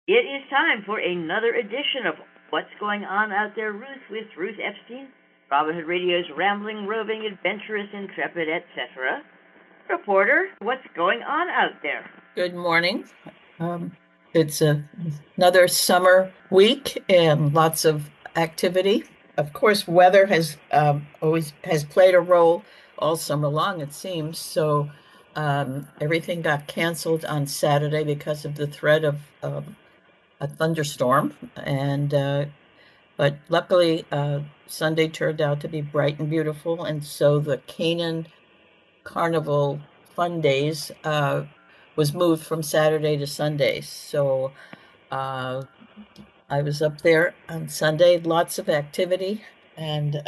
It is time for another edition of What's Going On Out There, Ruth, with Ruth Epstein, Robin Hood Radio's rambling, roving, adventurous, intrepid, etc. Reporter, what's going on out there? Good morning. Um, it's another summer week and lots of activity. Of course, weather has always has played a role all summer long, it seems. So everything got canceled on Saturday because of the threat of a thunderstorm. And but luckily, Sunday turned out to be bright and beautiful, and so the Canaan Carnival Fun Days was moved from Saturday to Sunday. So uh, I was up there on Sunday, lots of activity, and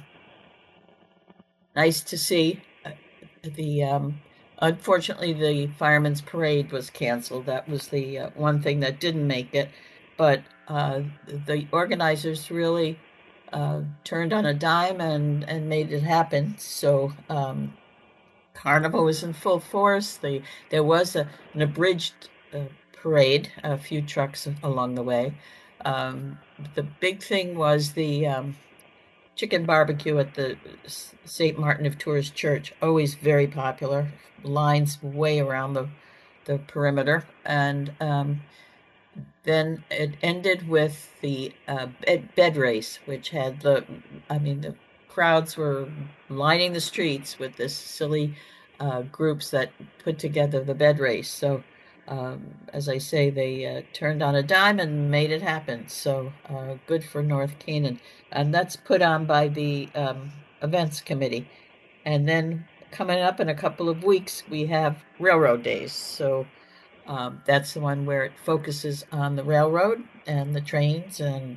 nice to see. The Unfortunately, the firemen's parade was canceled. That was the one thing that didn't make it. But the organizers really turned on a dime and made it happen. So Carnival was in full force. There was an abridged parade, a few trucks along the way. The big thing was the chicken barbecue at the St. Martin of Tours Church, always very popular. Lines way around the perimeter, and then it ended with the bed race, which had the crowds were lining the streets with this silly groups that put together the bed race. So, as I say, they turned on a dime and made it happen. So, good for North Canaan. And that's put on by the events committee. And then coming up in a couple of weeks, we have Railroad Days. So, that's the one where it focuses on the railroad and the trains, and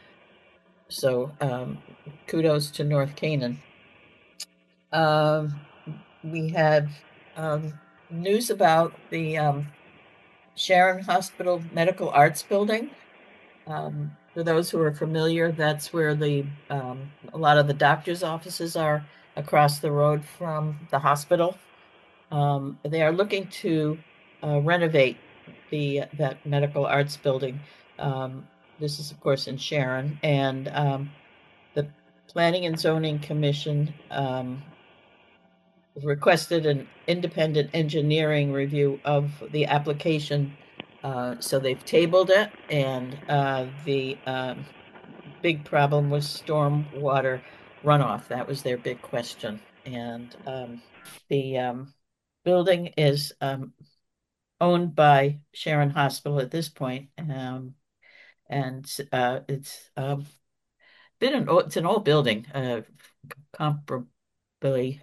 kudos to North Canaan. Um, we had news about the Sharon Hospital Medical Arts Building. For those who are familiar, that's where the a lot of the doctors' offices are across the road from the hospital. They are looking to renovate the that medical arts building. This is, of course, in Sharon, and the Planning and Zoning Commission requested an independent engineering review of the application. So they've tabled it, and the big problem was stormwater runoff. That was their big question, and the building is owned by Sharon Hospital at this point, and it's it's an old building, comparably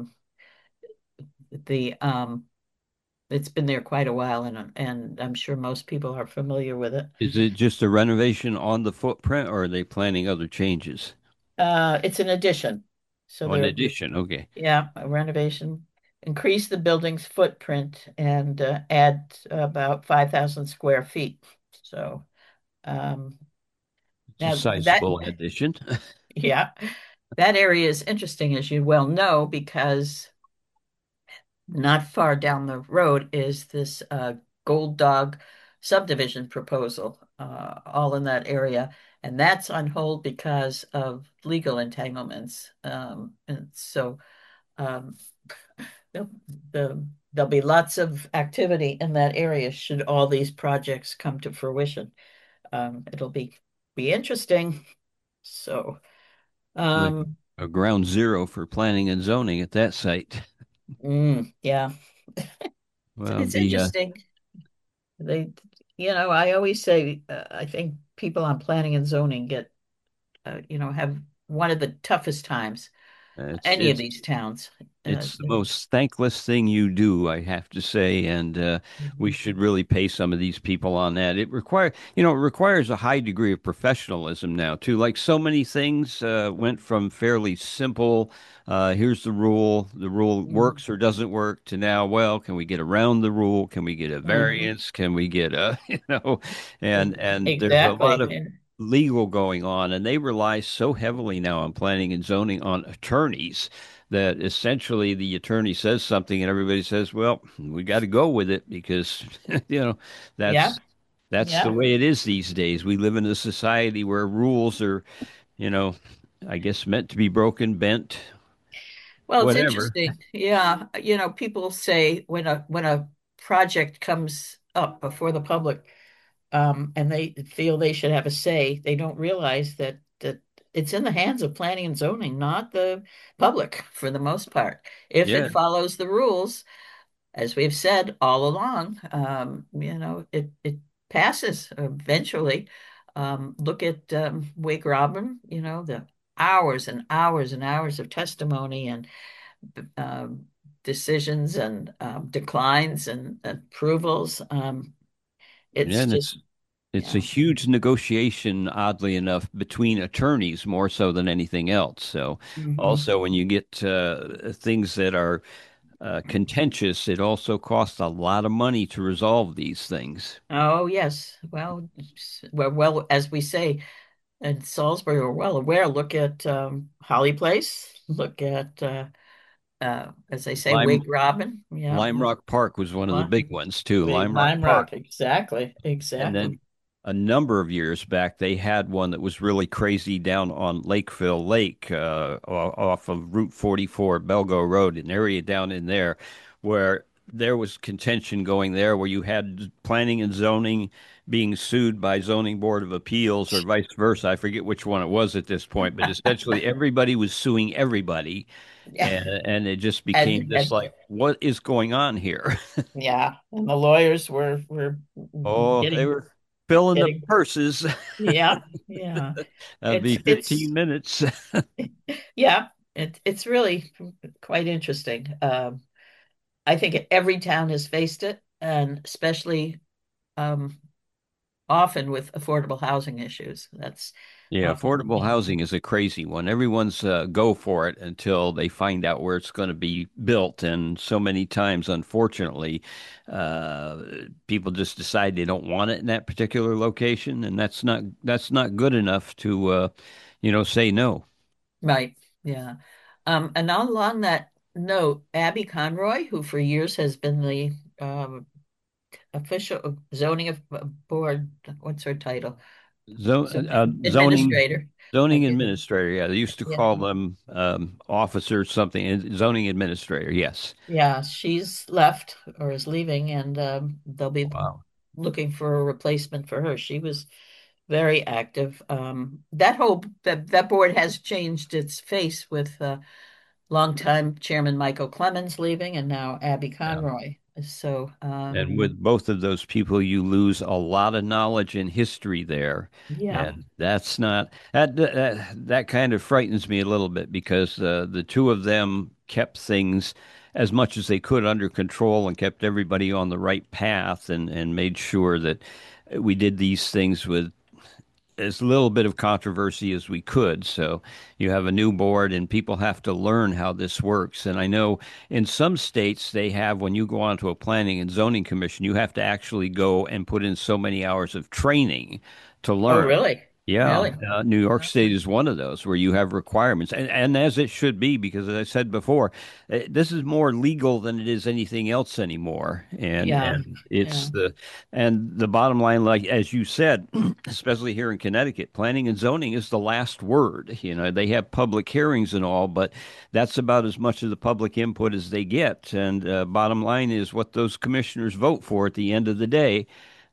the it's been there quite a while, and I'm sure most people are familiar with it. Is it just a renovation on the footprint, or are they planning other changes? It's an addition, so On they're addition, okay. yeah, a renovation, increase the building's footprint and add about 5,000 square feet. So um, It's a now that sizable addition. yeah, that area is interesting, as you well know, because not far down the road is this Gold Dog subdivision proposal, all in that area. And that's on hold because of legal entanglements. And so um, the, there'll be lots of activity in that area should all these projects come to fruition. It'll be interesting. So, Like um, a ground zero for planning and zoning at that site. yeah, Well, it's interesting. They, I always say, I think people on planning and zoning have one of the toughest times, it's any of it's these towns. Uh, it's the most thankless thing you do, I have to say, and we Mhm. should really pay some of these people on that. It requires a high degree of professionalism now too. Like so many things, went from fairly simple, here's the rule Mhm. works or doesn't work, to now, well, can we get around the rule? Can we get a Mhm. variance? Can we get a, and there's a lot Exactly. of legal going on, and they rely so heavily now on planning and zoning on attorneys that essentially the attorney says something and everybody says, well, we got to go with it because, you know, Yeah. that's that's the Yeah. way it is these days. We live in a society where rules are, you know, I guess meant to be broken, bent, Well, it's whatever. interesting. Yeah, people say when a project comes up before the public, and they feel they should have a say, they don't realize that it's in the hands of planning and zoning, not the public for the most part. If Yeah. it follows the rules, as we've said all along, it passes eventually. Look at Wake Robin, the hours and hours and hours of testimony and um, decisions and declines and approvals. It's And just, it's a yeah. huge negotiation, oddly enough, between attorneys more so than anything else. So Hmm. also when you get things that are contentious, it also costs a lot of money to resolve these things. Oh, yes. Well, well, as we say in Salisbury, we're well aware. Look at Holly Place. Look at, as they say, Lime Wake Robin. Yeah. Lime Rock Park was one of the Li- big ones too. Lime Rock Lime Park. Rock. Exactly. And then Exactly. a number of years back, they had one that was really crazy down on Lakeville Lake, off of Route 44, Belgo Road, an area down in there where there was contention going there, where you had planning and zoning being sued by Zoning Board of Appeals or vice versa. I forget which one it was at this point, but essentially everybody was suing everybody. Yeah. And it just became And, just and like, what is going on here? yeah, and the lawyers were Oh, they getting were filling the getting purses. yeah, yeah. That'd be It's 15 minutes. yeah, it's really quite interesting. I think every town has faced it, and especially um, often with affordable housing issues. That's Yeah, often, affordable housing is a crazy one. Everyone's go for it until they find out where it's going to be built. And so many times, unfortunately, uh, people just decide they don't want it in that particular location, and that's not good enough to say no. right. Yeah. And along that note, Abby Conroy, who for years has been the official zoning of board, what's her title? Zo zoning Administrator. I zoning guess. administrator. Yeah, they used to Yeah. call them officers something. Zoning administrator. Yes. Yeah, she's left or is leaving, and they'll be Wow. looking for a replacement for her. She was very active. That board has changed its face with longtime Chairman Michael Clemens leaving, and now Abby Yeah. Conroy. So, And with both of those people, you lose a lot of knowledge and history there. yeah. And that's not that kind of frightens me a little bit because the two of them kept things as much as they could under control and kept everybody on the right path and made sure that we did these things with as little bit of controversy as we could. So you have a new board and people have to learn how this works. And I know in some states they have, when you go onto a planning and zoning commission, you have to actually go and put in so many hours of training to Oh, learn. really? Yeah, Really? New York State is one of those where you have requirements, and as it should be, because as I said before, this is more legal than it is anything else anymore, and Yeah. and Yeah. it's the bottom line, like as you said, especially here in Connecticut, planning and zoning is the last word. They have public hearings and all, but that's about as much of the public input as they get, and bottom line is what those commissioners vote for at the end of the day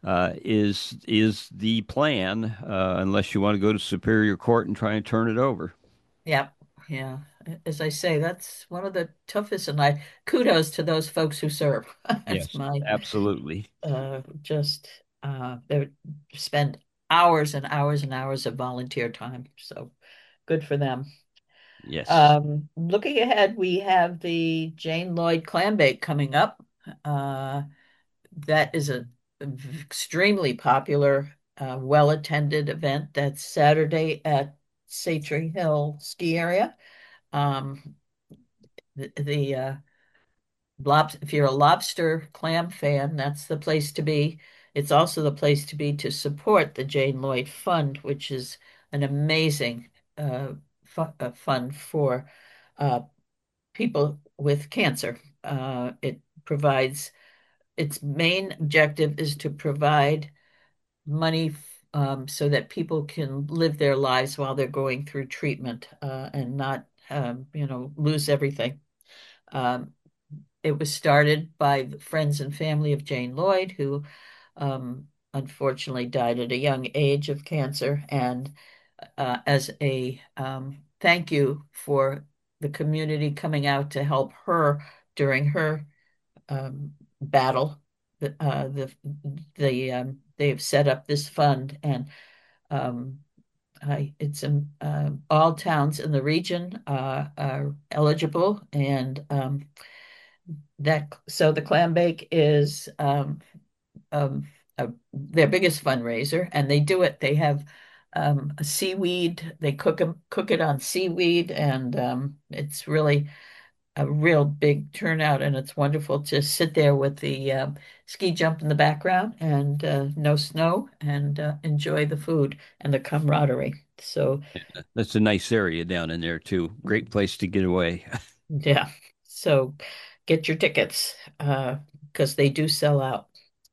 is the plan, unless you want to go to Superior Court and try and turn it over. Yeah. Yeah. As I say, that's one of the toughest, and I kudos to those folks who serve. That's Yes, my absolutely. just they spend hours and hours and hours of volunteer time. So good for them. Yes. Looking ahead, we have the Jane Lloyd Clam Bake coming up. Uh, that is a extremely popular, well-attended event. That's Saturday at Satry Hill Ski Area. Um, the if you're a lobster clam fan, that's the place to be. It's also the place to be to support the Jane Lloyd Fund, which is an amazing fund for uh, people with cancer. It provides its main objective is to provide money so that people can live their lives while they're going through treatment and not, lose everything. Um, it was started by the friends and family of Jane Lloyd, who unfortunately died at a young age of cancer. And as a thank you for the community coming out to help her during her battle, they've set up this fund, and um, it's in all towns in the region are eligible, and that so the clam bake is um, their biggest fundraiser, and they do it. They have a seaweed. They cook it on seaweed, and it's really a real big turnout, and it's wonderful to sit there with the ski jump in the background and no snow and enjoy the food and the camaraderie. So, That's a nice area down in there too. Great place to get away. yeah, so get your tickets because they do sell out.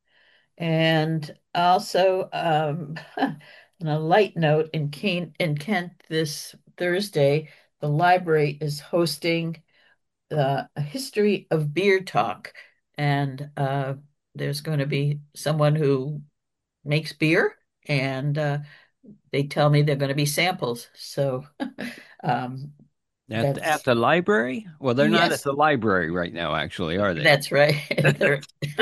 And also, on a light note, in Kent this Thursday, the library is hosting a history of beer talk, and there's going to be someone who makes beer, and they tell me they're going to be samples. So um, At that's the library? Well, they're not at yes, the library right now, actually, are they? that's right. They're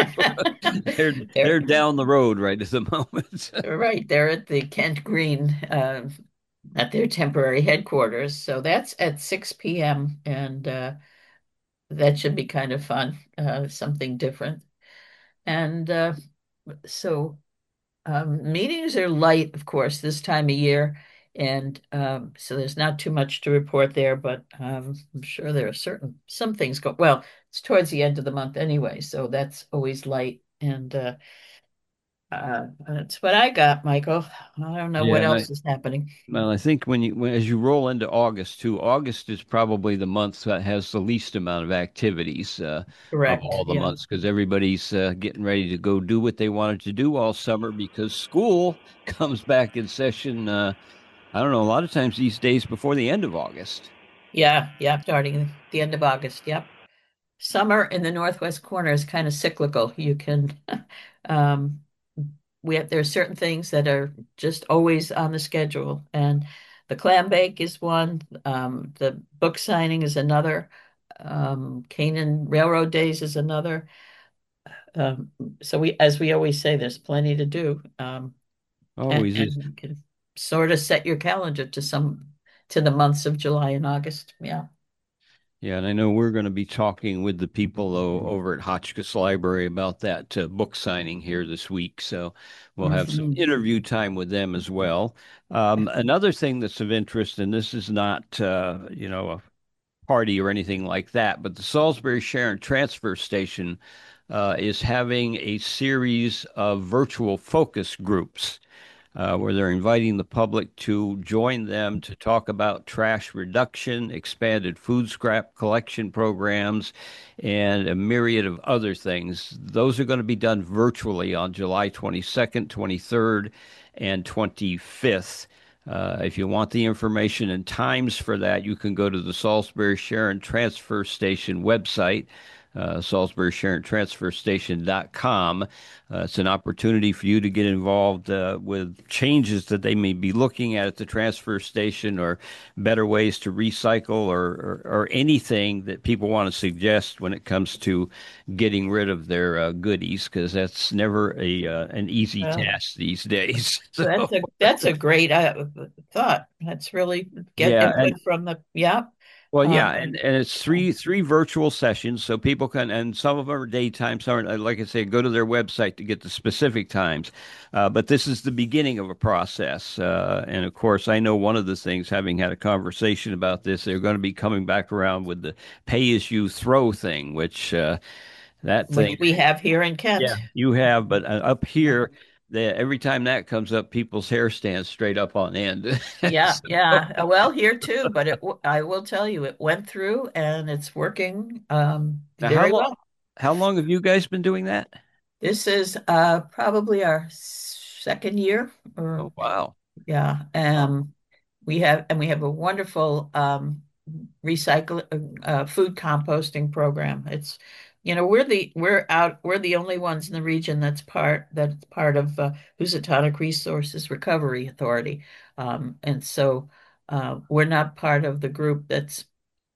They're they're down the road right at the moment. right. They're at the Kent Green at their temporary headquarters. So that's at 6 p.m. and that should be kind of fun, something different. And so meetings are light, of course, this time of year. And so there's not too much to report there, but I'm sure there are some things go well, it's towards the end of the month anyway, so that's always light. And that's what I got, Michael. I don't know Yeah, what and else is happening. well, I think as you roll into August too, August is probably the month that has the least amount of activities of Correct. all the Yeah. months because everybody's getting ready to go do what they wanted to do all summer because school comes back in session. I don't know, a lot of times these days before the end of August. Yeah. Yeah. Starting the end of August. Yep. Summer in the northwest corner is kind of cyclical. You can, um, there are certain things that are just always on the schedule, and the clam bake is one. The book signing is another. Canaan Railroad Days is another. Um, so as we always say, there's plenty to do, Always is. and you can sort of set your calendar to the months of July and August. Yeah. Yeah, and I know we're going to be talking with the people over at Hotchkiss Library about that book signing here this week. So we'll have some Mhm. interview time with them as well. Another thing that's of interest, and this is not, a party or anything like that, but the Salisbury Sharon Transfer Station is having a series of virtual focus groups where they're inviting the public to join them to talk about trash reduction, expanded food scrap collection programs, and a myriad of other things. Those are going to be done virtually on July 22nd, 23rd, and 25th. If you want the information and times for that, you can go to the Salisbury Sharon Transfer Station website, Salisbury Sharon Transfer Station.com. It's an opportunity for you to get involved with changes that they may be looking at the transfer station or better ways to recycle or anything that people want to suggest when it comes to getting rid of their goodies, because that's never an easy Well, task these days. So, that's a great thought. That's really get yeah, input from the yeah. well, yeah, Um, and it's three virtual sessions, so people can, and some of them are daytime. Some are, like I say, go to their website to get the specific times. But this is the beginning of a process, and of course, I know one of the things, having had a conversation about this, they're going to be coming back around with the pay as you throw thing, which that which thing, we have here in yeah, Kent. you have, but up here. Every time that comes up, people's hair stands straight up on end. Yeah, So, yeah. Well, here too, but I will tell you, it went through and it's working now, very well. how long have you guys been doing that? This is probably our second year, or Oh, wow. yeah. We have a wonderful recycle food composting program. We're the only ones in the region that's part of Housatonic Resources Recovery Authority, and so we're not part of the group that's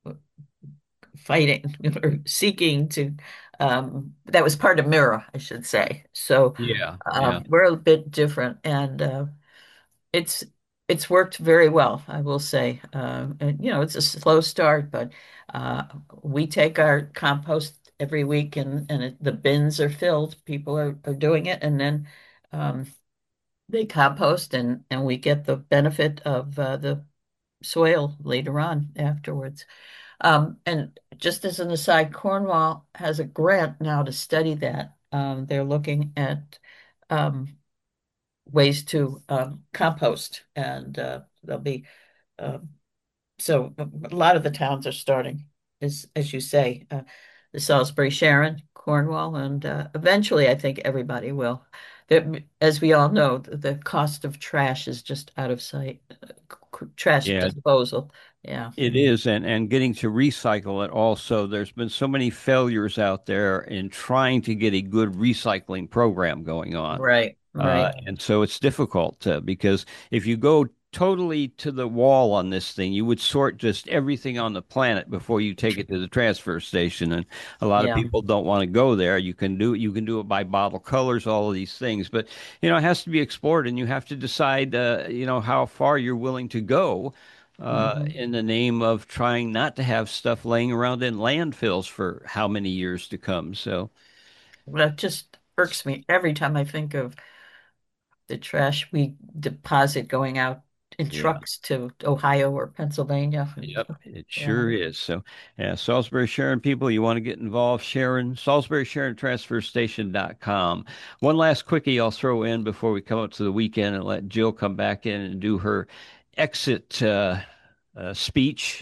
fighting or seeking to. That was part of Mira, I should say. So Yeah, yeah. we're a bit different, and it's it's worked very well, I will say. And it's a slow start, but uh, we take our compost every week, and the bins are filled. People are doing it, and then um, they compost, and we get the benefit of the soil later on afterwards. And just as an aside, Cornwall has a grant now to study that. They're looking at um, ways to compost, and there'll be um, so a lot of the towns are starting, as you say, the Salisbury, Sharon, Cornwall, and eventually I think everybody will. As we all know, the cost of trash is just out of sight. Trash Yeah, disposal. Yeah. it is, and getting to recycle it also. There's been so many failures out there in trying to get a good recycling program going on. Right, right. And so it's difficult because if you go totally to the wall on this thing, you would sort just everything on the planet before you take it to the transfer station. And a lot of Yeah. people don't want to go there. You can do it by bottle colors, all of these things, but it has to be explored, and you have to decide, how far you're willing to go. Hmm. In the name of trying not to have stuff laying around in landfills for how many years to come. So, That just irks me every time I think of the trash we deposit going out in yeah. trucks to Ohio or Pennsylvania. Yep, it Yeah. sure is. So, yeah, Salisbury Sharon people, you want to get involved, Sharon, Salisbury Sharon Transfer Station.com. One last quickie I'll throw in before we come up to the weekend and let Jill come back in and do her exit speech.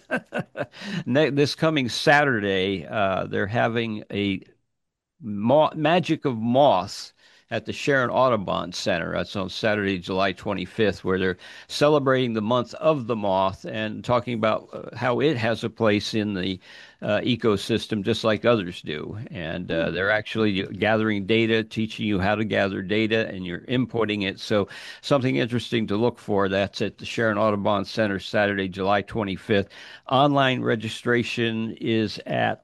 This coming Saturday, they're having a Magic of Moss at the Sharon Audubon Center. That's on Saturday, July 25th, where they're celebrating the month of the moth and talking about how it has a place in the ecosystem just like others do. And they're actually gathering data, teaching you how to gather data, and you're importing it. So, something interesting to look for. That's at the Sharon Audubon Center, Saturday, July 25th. Online registration is at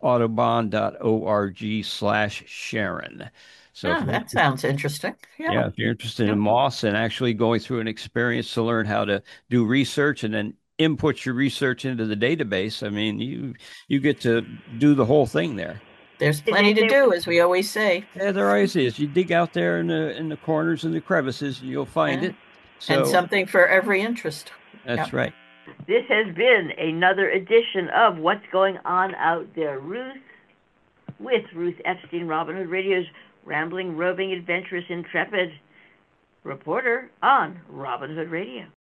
audubon.org/Sharon. So if Oh, you're that interested, sounds interesting. Yeah. yeah, if you're interested Yeah. in moss and actually going through an experience to learn how to do research and then input your research into the database, I mean, you get to do the whole thing there. There's Did they plenty to say do, as we always say. Yeah, there always is. You dig out there in the corners and the crevices, and you'll find Yeah. it. And So something for every interest. that's Yep. right. this has been another edition of What's Going On Out There, Ruth, with Ruth Epstein, Robin Hood Radio's rambling, roving, adventurous, intrepid reporter on Robin Hood Radio.